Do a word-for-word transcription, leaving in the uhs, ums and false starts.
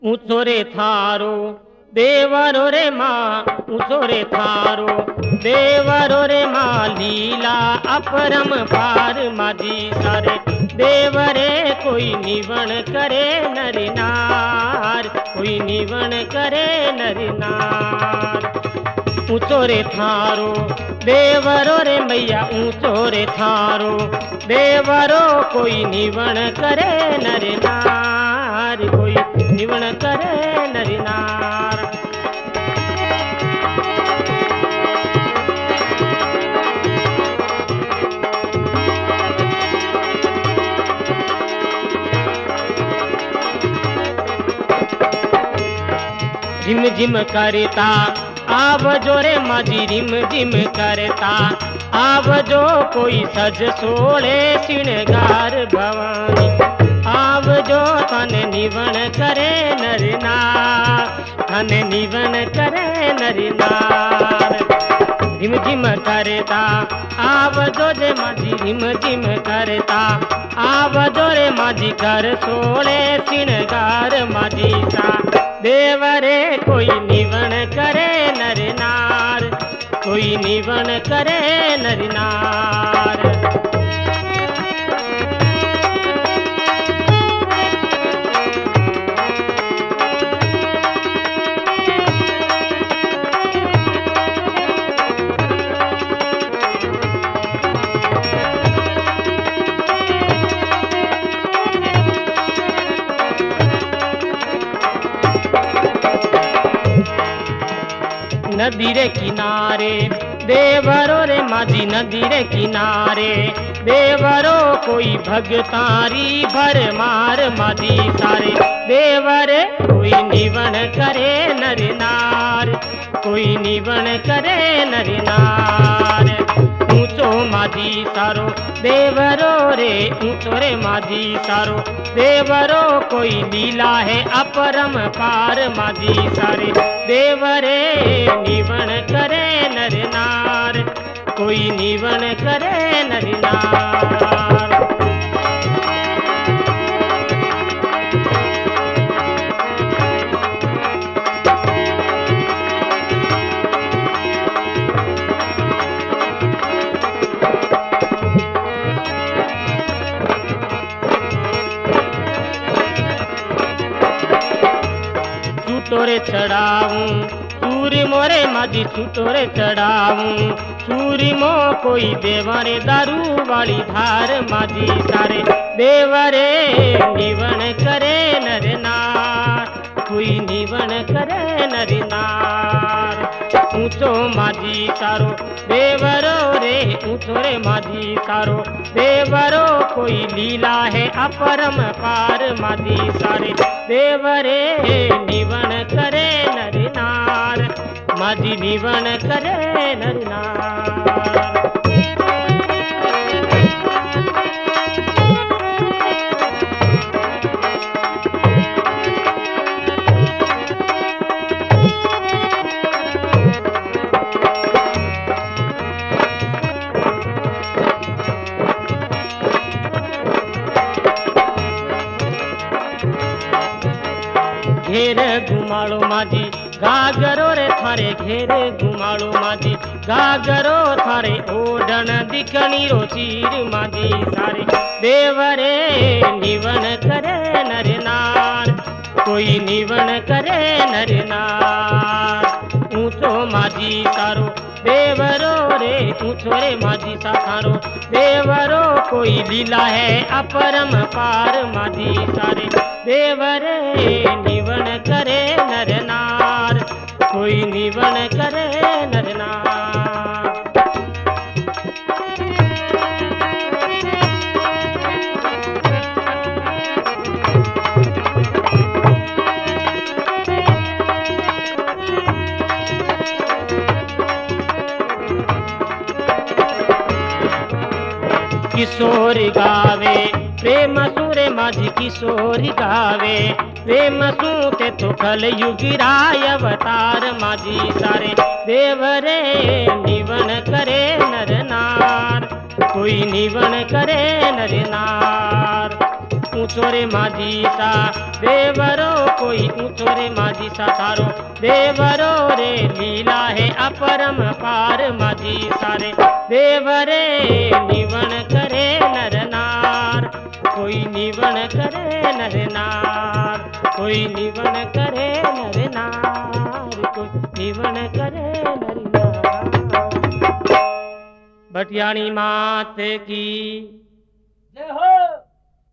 ऊंचो रे थारो देवरो रे माँ, ऊंचो रे थारो देवरो रे माँ, लीला अपरम पार माझी सारे देवरे कोई निवण करे नर नार, कोई निवण करे नर नार। ऊंचो रे थारो देवरो रे मैया, ऊंचो रे थारो देवरो कोई निवण करे नर नार, कोई निवण करे नर नार। झिम झिम करता आवजो रे माझी, रिम झिम करता आवजो कोई सज सोळे श्रृंगार भवानी, आवजो तन निवण करे नर नार, तन निवण करे नर नार। झिम झिम करता आवजो रे माझी, रिम झिम करता आवजो रे माझी, घर सोळे श्रृंगार माझी सा देवरे कोई निवण करे नर नार, कोई निवण करे नर नार। नदी रे किनारे देवरो रे माझी, नदी रे किनारे देवरो कोई भगतारी भरमार माझी सारे देवरे कोई निवण करे नर नार, कोई निवण करे नर नार। ऊंचो माझी सारो देवरो रे, ऊंचो रे माझी सारो देवरो कोई लीला है अपरम पार माझी सारे देवरे निवण करे नर नार, कोई निवण करे नर नार। छूटोरे चढ़ाऊं सूरी मोरे माझी, छूटोरे चढ़ाऊं सूरी मो कोई देवरे दारू वाली धार माझी सारे देवरे निवण करे नर नार, कोई निवण करे नर नार। ऊंचो माझी सारो देवरो रे, ऊंचो रे माझी सारो देवरो कोई लीला है अपरम पार माझी सारे देवरे निवण करे नर नार, माझी निवण करे नर नार। घेर घुमाड़ो माझी गागरो रे थारे, घेर घुमाड़ो माझी गागरो थारे ओढ़न दिखणी रो चीर माझी सारे देवरे निवण करे नर नार, कोई निवण करे नर नार। ऊंचो माझी सारो देवरो रे, ऊंचो रे माझी सारो देवरो कोई लीला है अपरम पार माझी सारे देवरे निवण करे नर नार, कोई निवण करे नर नार। किशोर गावे प्रेम सुरे माझी, किशोर गावे प्रेम सूते तो कल युगिराय अवतार माझी सारे देवरे निवण करे नर नार, कोई निवण करे नर नार। ऊंचो रे माझी सा देवरो कोई ऊंचो रे माझी सा थारो देवरो रे लीला है अपरम पार माझी सारे देवरे निवण करे नर नार कोई निवण करे नर नार कोई निवण करे नर नार कोई निवण करे नर नार। भटियाणी मात की।